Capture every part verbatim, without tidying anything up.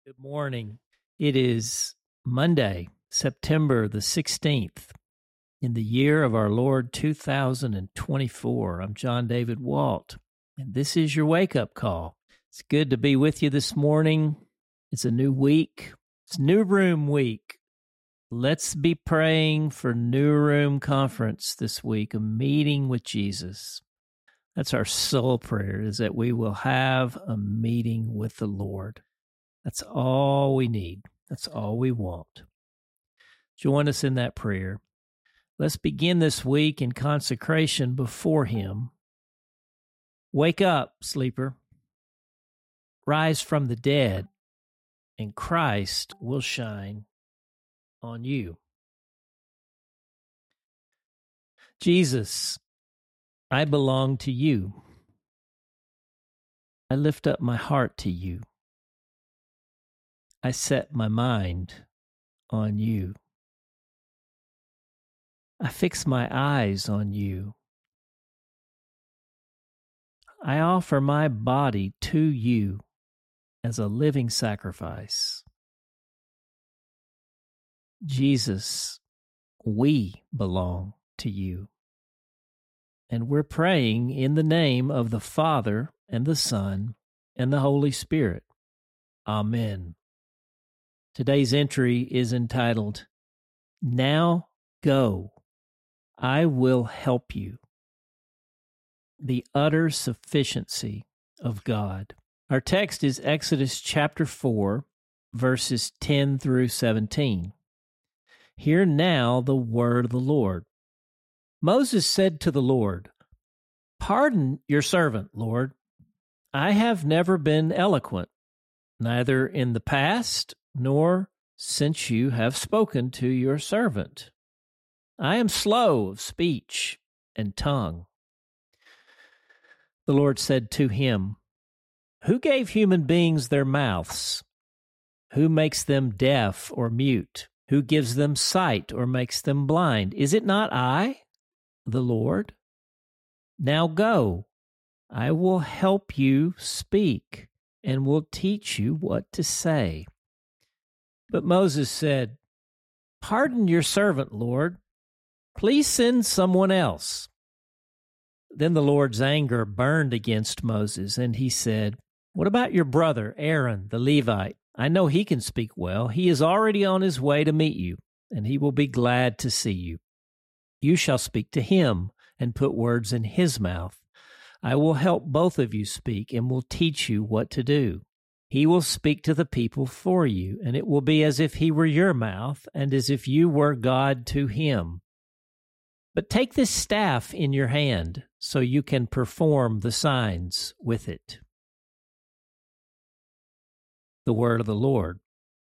Good morning. It is Monday, September the sixteenth, in the year of our Lord two thousand twenty-four. I'm John David Walt, and this is your wake-up call. It's good to be with you this morning. It's a new week. It's New Room Week. Let's be praying for New Room Conference this week, a meeting with Jesus. That's our soul prayer, is that we will have a meeting with the Lord. That's all we need. That's all we want. Join us in that prayer. Let's begin this week in consecration before Him. Wake up, sleeper. Rise from the dead, and Christ will shine on you. Jesus, I belong to you. I lift up my heart to you. I set my mind on you. I fix my eyes on you. I offer my body to you as a living sacrifice. Jesus, we belong to you. And we're praying in the name of the Father and the Son and the Holy Spirit. Amen. Today's entry is entitled, Now Go, I Will Help You. The utter sufficiency of God. Our text is Exodus chapter four, verses ten through seventeen. Hear now the word of the Lord. Moses said to the Lord, Pardon your servant, Lord. I have never been eloquent, neither in the past nor since you have spoken to your servant. I am slow of speech and tongue. The Lord said to him, Who gave human beings their mouths? Who makes them deaf or mute? Who gives them sight or makes them blind? Is it not I, the Lord? Now go, I will help you speak and will teach you what to say. But Moses said, Pardon your servant, Lord. Please send someone else. Then the Lord's anger burned against Moses, and he said, What about your brother, Aaron, the Levite? I know he can speak well. He is already on his way to meet you, and he will be glad to see you. You shall speak to him and put words in his mouth. I will help both of you speak and will teach you what to do. He will speak to the people for you, and it will be as if he were your mouth and as if you were God to him. But take this staff in your hand so you can perform the signs with it. The word of the Lord.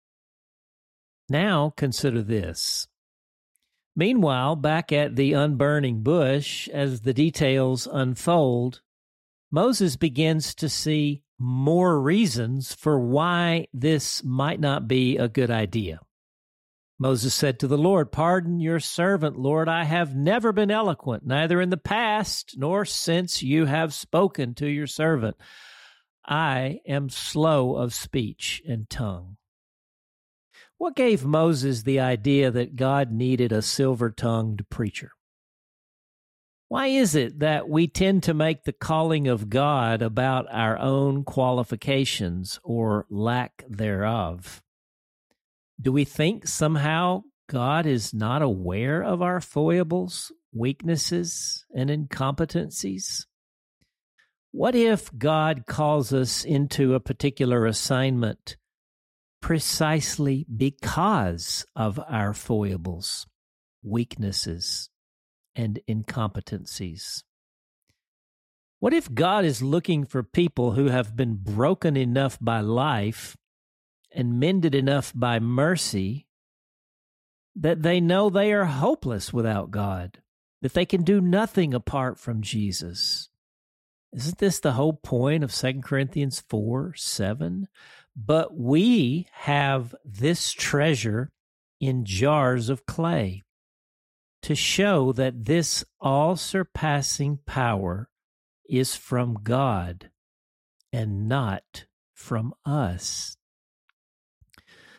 Now consider this. Meanwhile, back at the unburning bush, as the details unfold, Moses begins to see more reasons for why this might not be a good idea. Moses said to the Lord, Pardon your servant, Lord. I have never been eloquent, neither in the past nor since you have spoken to your servant. I am slow of speech and tongue. What gave Moses the idea that God needed a silver-tongued preacher? Why is it that we tend to make the calling of God about our own qualifications or lack thereof? Do we think somehow God is not aware of our foibles, weaknesses, and incompetencies? What if God calls us into a particular assignment precisely because of our foibles, weaknesses, and incompetencies? What if God is looking for people who have been broken enough by life and mended enough by mercy that they know they are hopeless without God, that they can do nothing apart from Jesus? Isn't this the whole point of Second Corinthians four seven? But we have this treasure in jars of clay, to show that this all-surpassing power is from God and not from us.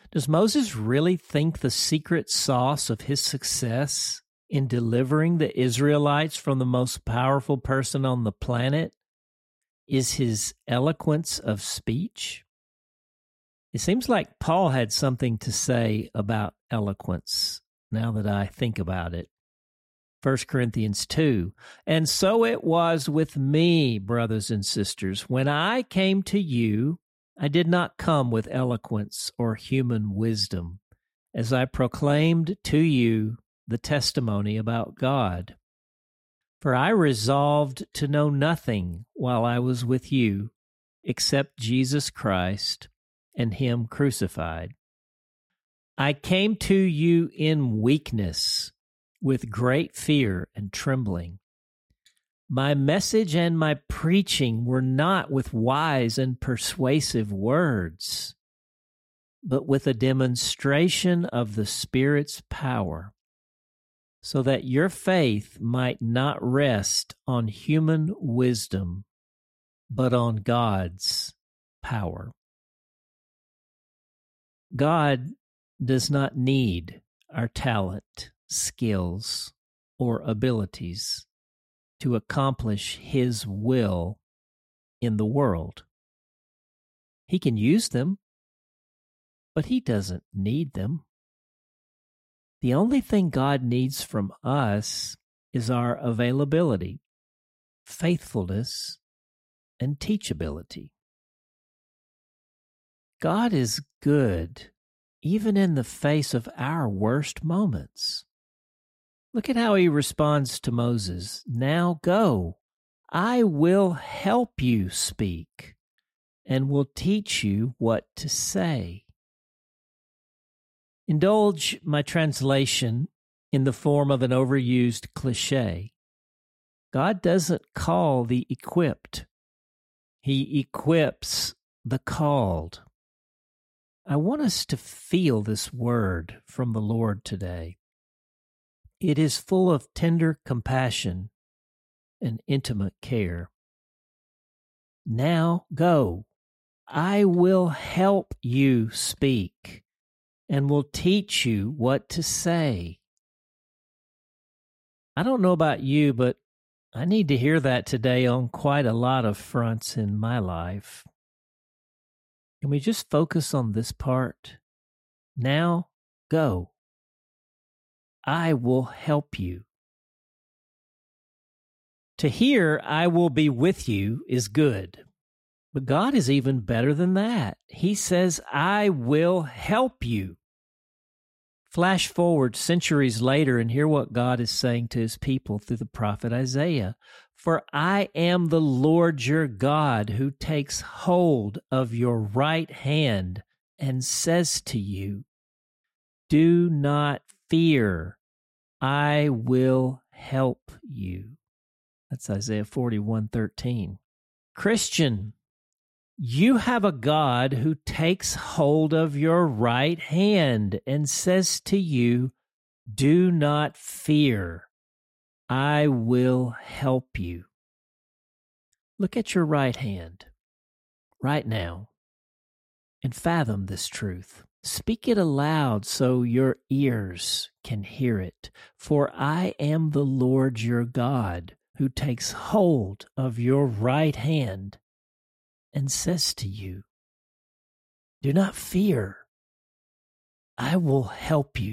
Does Moses really think the secret sauce of his success in delivering the Israelites from the most powerful person on the planet is his eloquence of speech? It seems like Paul had something to say about eloquence, now that I think about it. First Corinthians two, and so it was with me, brothers and sisters. When I came to you, I did not come with eloquence or human wisdom, as I proclaimed to you the testimony about God. For I resolved to know nothing while I was with you, except Jesus Christ and Him crucified. I came to you in weakness, with great fear and trembling. My message and my preaching were not with wise and persuasive words, but with a demonstration of the Spirit's power, so that your faith might not rest on human wisdom, but on God's power. God does not need our talent, skills, or abilities to accomplish His will in the world. He can use them, but He doesn't need them. The only thing God needs from us is our availability, faithfulness, and teachability. God is good even in the face of our worst moments. Look at how He responds to Moses. Now go, I will help you speak and will teach you what to say. Indulge my translation in the form of an overused cliche. God doesn't call the equipped. He equips the called. I want us to feel this word from the Lord today. It is full of tender compassion and intimate care. Now go. I will help you speak and will teach you what to say. I don't know about you, but I need to hear that today on quite a lot of fronts in my life. Can we just focus on this part? Now go. I will help you. To hear, I will be with you is good. But God is even better than that. He says, I will help you. Flash forward centuries later and hear what God is saying to His people through the prophet Isaiah. For I am the Lord your God who takes hold of your right hand and says to you, do not fear, I will help you. That's Isaiah forty-one thirteen. Christian, you have a God who takes hold of your right hand and says to you, do not fear, I will help you. Look at your right hand right now and fathom this truth. Speak it aloud so your ears can hear it. For I am the Lord your God who takes hold of your right hand and says to you, do not fear, I will help you.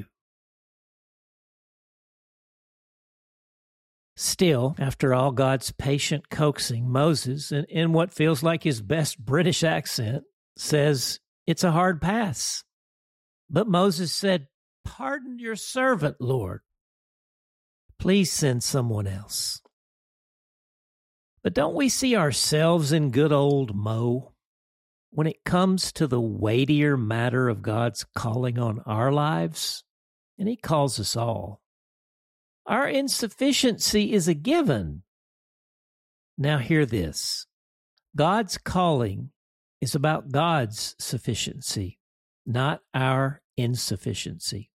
Still, after all God's patient coaxing, Moses, in, in what feels like his best British accent, says, it's a hard pass. But Moses said, pardon your servant, Lord. Please send someone else. But don't we see ourselves in good old Mo when it comes to the weightier matter of God's calling on our lives? And He calls us all. Our insufficiency is a given. Now hear this. God's calling is about God's sufficiency, not our insufficiency.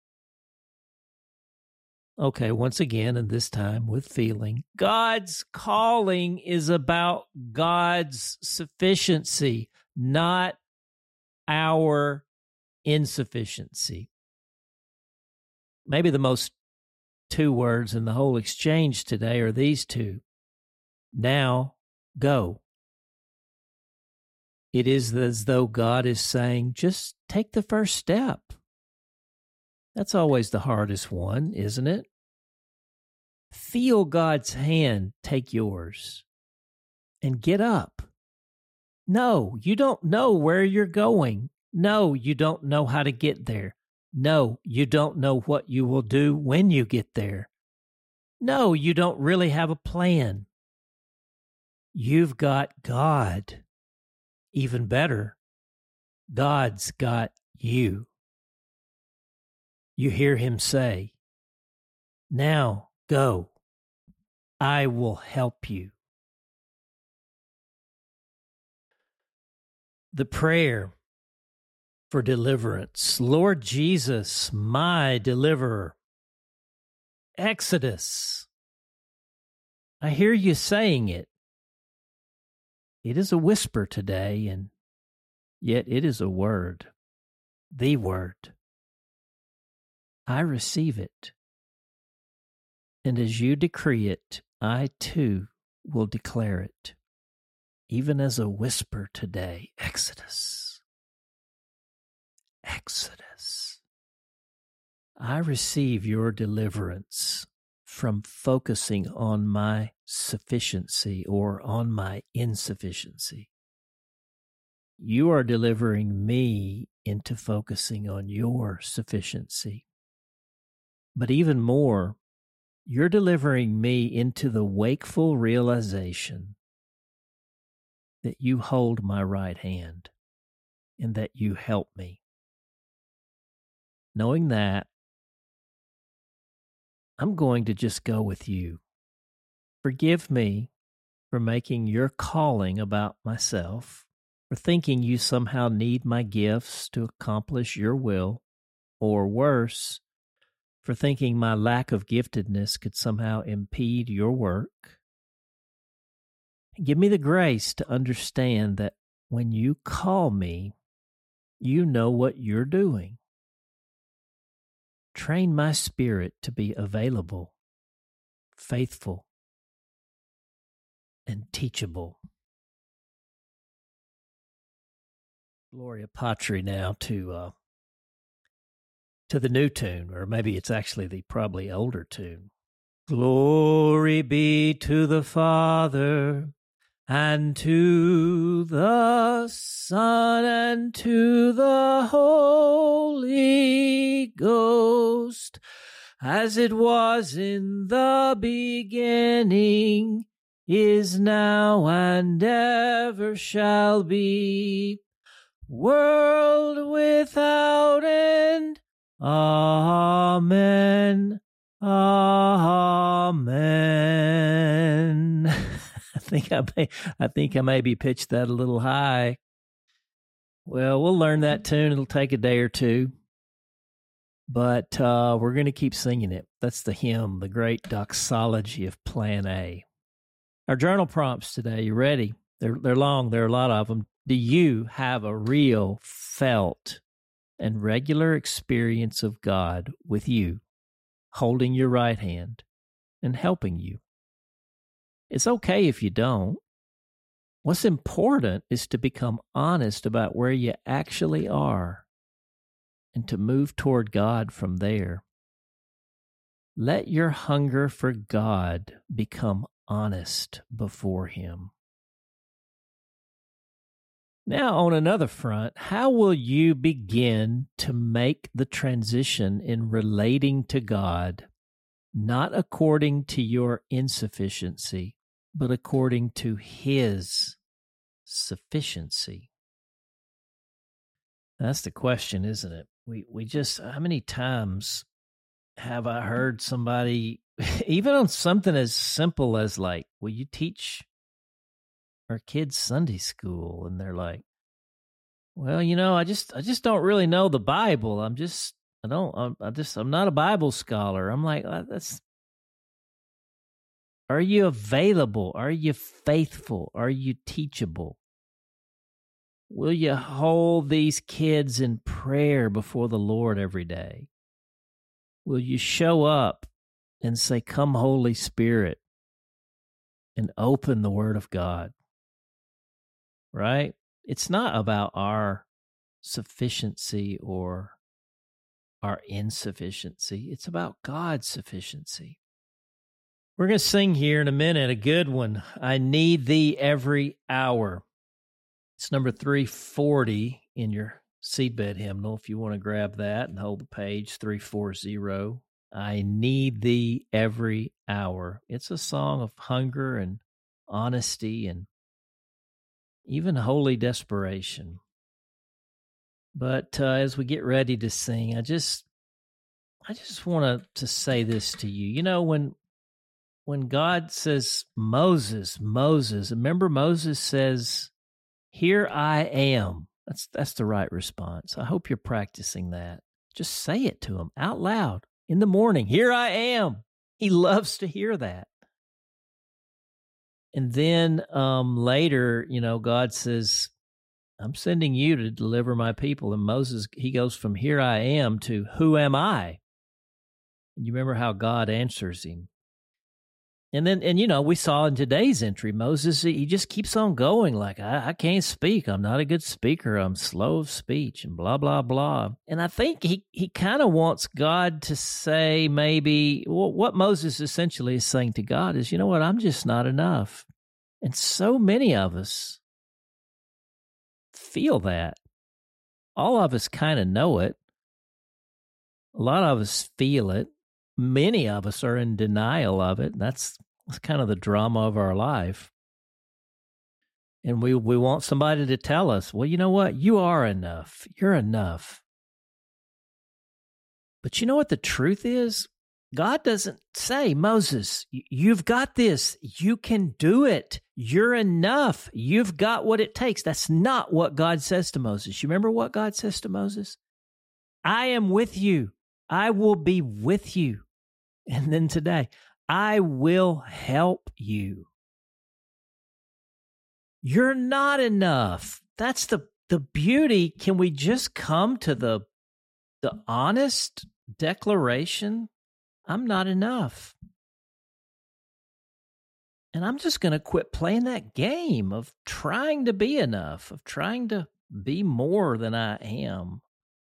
Okay, once again, and this time with feeling, God's calling is about God's sufficiency, not our insufficiency. Maybe the most two words in the whole exchange today are these two. Now, go. It is as though God is saying, just take the first step. That's always the hardest one, isn't it? Feel God's hand take yours and get up. No, you don't know where you're going. No, you don't know how to get there. No, you don't know what you will do when you get there. No, you don't really have a plan. You've got God. Even better, God's got you. You hear him say, now go. I will help you. The prayer for deliverance. Lord Jesus, my deliverer. Exodus. I hear you saying it. It is a whisper today, and yet it is a word, the word. I receive it. And as you decree it, I too will declare it, even as a whisper today. Exodus. Exodus. I receive your deliverance from focusing on my sufficiency or on my insufficiency. You are delivering me into focusing on your sufficiency. But even more, you're delivering me into the wakeful realization that you hold my right hand and that you help me. Knowing that, I'm going to just go with you. Forgive me for making your calling about myself, for thinking you somehow need my gifts to accomplish your will, or worse, for thinking my lack of giftedness could somehow impede your work. Give me the grace to understand that when you call me, you know what you're doing. Train my spirit to be available, faithful, and teachable. Gloria Patri now to uh, to the new tune, or maybe it's actually the probably older tune. Glory be to the Father, and to the Son, and to the Holy Ghost, as it was in the beginning, is now, and ever shall be, world without end. Amen. Amen. I think I may, I think I maybe pitched that a little high. Well, we'll learn that tune. It'll take a day or two, but uh, we're going to keep singing it. That's the hymn, the great doxology of Plan A. Our journal prompts today. You ready? They're they're long. There are a lot of them. Do you have a real, felt, and regular experience of God with you, holding your right hand and helping you? It's okay if you don't. What's important is to become honest about where you actually are and to move toward God from there. Let your hunger for God become honest before Him. Now, on another front, how will you begin to make the transition in relating to God, not according to your insufficiency, but according to His sufficiency? That's the question, isn't it? We we just, how many times have I heard somebody, even on something as simple as like, will you teach our kids Sunday school? And they're like, well, you know, I just, I just don't really know the Bible. I'm just, I don't, I'm, I just, I'm not a Bible scholar. I'm like, that's, are you available? Are you faithful? Are you teachable? Will you hold these kids in prayer before the Lord every day? Will you show up and say, "Come, Holy Spirit," and open the Word of God? Right? It's not about our sufficiency or our insufficiency. It's about God's sufficiency. We're going to sing here in a minute, a good one. I Need Thee Every Hour. It's number three forty in your seedbed hymnal, if you want to grab that and hold the page, three forty. I Need Thee Every Hour. It's a song of hunger and honesty and even holy desperation. But uh, as we get ready to sing, I just I just want to say this to you. You know, when when God says, Moses, Moses, remember Moses says, "Here I am." That's that's the right response. I hope you're practicing that. Just say it to him out loud in the morning. "Here I am." He loves to hear that. And then um, later, you know, God says, "I'm sending you to deliver my people." And Moses, he goes from "Here I am" to "Who am I?" And you remember how God answers him. And then, and you know, we saw in today's entry, Moses, he just keeps on going like, I, I can't speak. I'm not a good speaker. I'm slow of speech and blah, blah, blah. And I think he, he kind of wants God to say maybe, well, what Moses essentially is saying to God is, you know what, I'm just not enough. And so many of us feel that. All of us kind of know it. A lot of us feel it. Many of us are in denial of it. That's, that's kind of the drama of our life. And we, we want somebody to tell us, well, you know what? You are enough. You're enough. But you know what the truth is? God doesn't say, Moses, you've got this. You can do it. You're enough. You've got what it takes. That's not what God says to Moses. You remember what God says to Moses? I am with you. I will be with you. And then today, I will help you. You're not enough. That's the, the beauty. Can we just come to the, the honest declaration? I'm not enough. And I'm just going to quit playing that game of trying to be enough, of trying to be more than I am.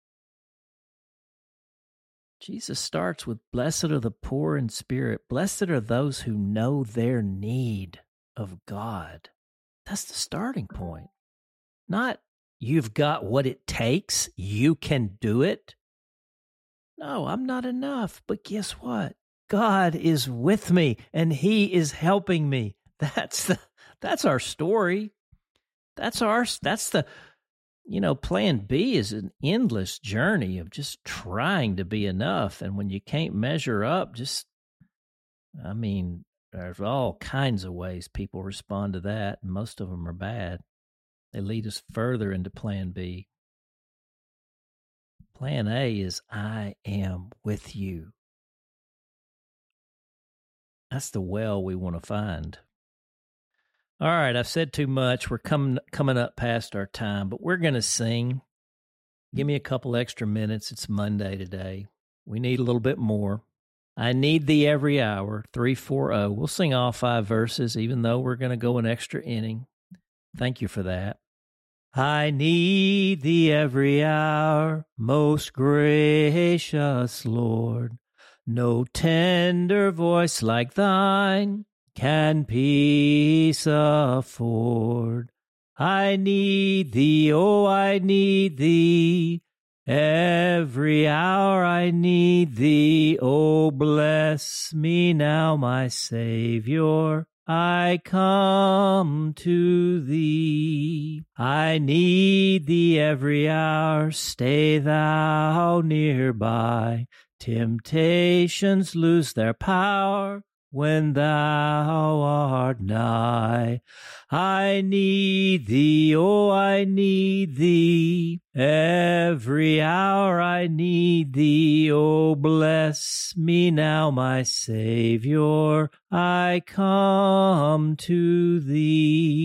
Jesus starts with, blessed are the poor in spirit. Blessed are those who know their need of God. That's the starting point. Not, you've got what it takes. You can do it. No, I'm not enough. But guess what? God is with me and he is helping me. That's the, that's our story. That's our, that's the, you know, plan B is an endless journey of just trying to be enough. And when you can't measure up, just, I mean, there's all kinds of ways people respond to that. And most of them are bad. They lead us further into plan B. Plan A is, I am with you. That's the well we want to find. All right, I've said too much. We're coming coming up past our time, but we're going to sing. Give me a couple extra minutes. It's Monday today. We need a little bit more. I Need Thee Every Hour, three forty. We'll sing all five verses, even though we're going to go an extra inning. Thank you for that. I need Thee every hour, most gracious Lord. No tender voice like Thine can peace afford. I need Thee, oh, I need Thee. Every hour I need Thee. Oh, bless me now, my Savior. I come to Thee. I need Thee every hour. Stay Thou nearby. Temptations lose their power when Thou art nigh. I need Thee, oh, I need Thee. Every hour I need Thee. Oh, bless me now, my Savior. I come to Thee.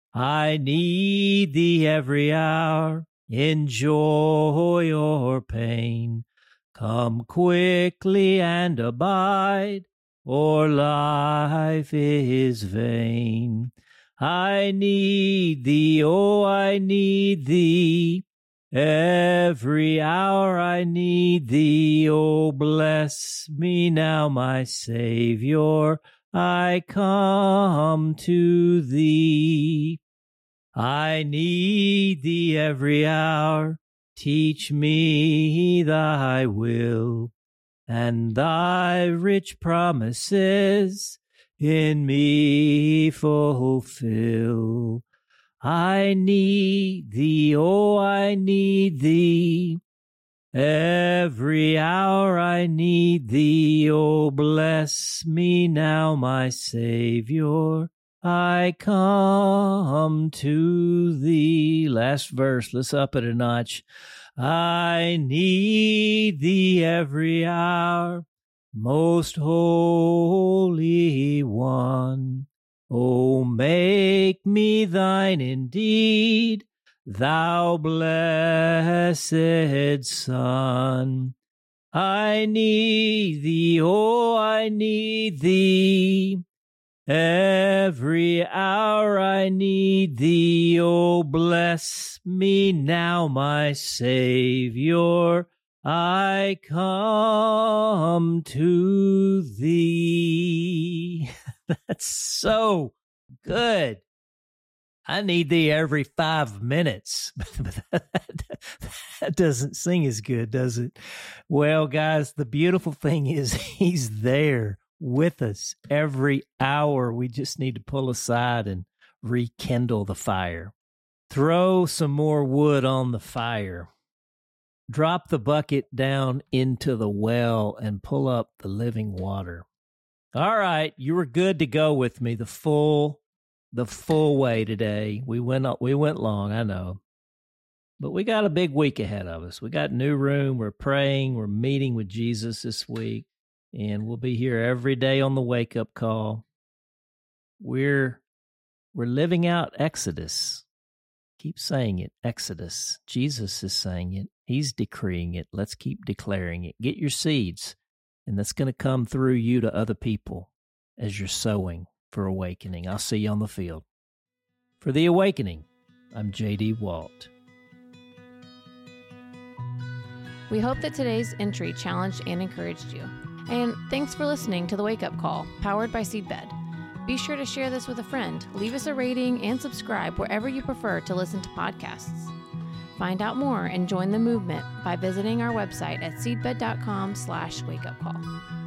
I need thee every hour, in joy or pain. Come quickly and abide, or life is vain. I need thee, oh, I need thee. Every hour I need thee. Oh, bless me now, my Savior. I come to thee. I need thee every hour. Teach me thy will, and thy rich promises in me fulfill. I need thee, oh, I need thee. Every hour I need thee. Oh, bless me now, my Savior. I come to thee. Last verse, let's up it a notch. I need thee every hour, most holy one. Oh, make me thine indeed, thou blessed Son. I need thee, oh, I need thee. Every hour I need thee. Oh, bless me now, my Savior. I come to thee. That's so good. I need thee every five minutes. That doesn't sing as good, does it? Well, guys, the beautiful thing is he's there with us every hour. We just need to pull aside and rekindle the fire. Throw some more wood on the fire. Drop the bucket down into the well and pull up the living water. All right, you were good to go with me the full the full way today. We went we went long, I know. But we got a big week ahead of us. We got new room, we're praying, we're meeting with Jesus this week, and we'll be here every day on the wake-up call. We're we're living out Exodus. Keep saying it, Exodus. Jesus is saying it. He's decreeing it. Let's keep declaring it. Get your seeds, and that's going to come through you to other people as you're sowing for awakening. I'll see you on the field. For The Awakening, I'm J D Walt. We hope that today's entry challenged and encouraged you. And thanks for listening to The Wake Up Call, powered by Seedbed. Be sure to share this with a friend, leave us a rating, and subscribe wherever you prefer to listen to podcasts. Find out more and join the movement by visiting our website at seedbed.com slash wakeupcall.